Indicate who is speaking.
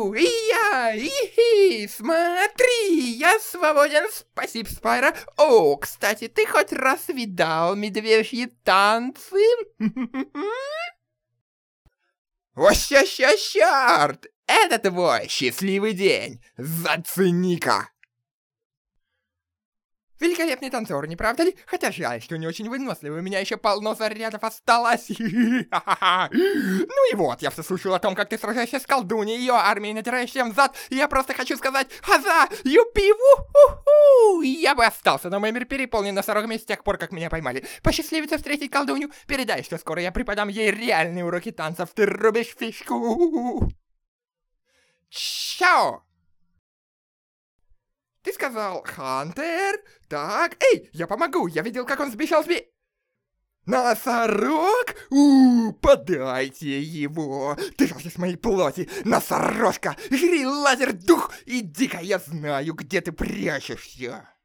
Speaker 1: Ихи, смотри, я свободен, спасибо, Спайра. О, кстати, ты хоть раз видал медвежьи танцы? О, черт! Это твой счастливый день! Зацени-ка! Великолепный танцор, не правда ли? Хотя жаль, что не очень выносливый, у меня еще полно зарядов осталось. Ну и вот, я все слушал о том, как ты сражаешься с колдуньей, ее армией, натираешь всем зад, и я просто хочу сказать «Хаза! Юпи! Ву-ху-ху!» Я бы остался, но мой мир переполнен носорогами с тех пор, как меня поймали. Посчастливится встретить колдунью, передай, что скоро я преподам ей реальные уроки танцев, ты рубишь фишку. Чао! Ты сказал Хантер? Так, эй, я помогу, я видел, как он сбежал Носорог? Подайте его! Ты же с моей плоти, носорожка! Жри лазер-дух! Иди-ка, я знаю, где ты прячешься!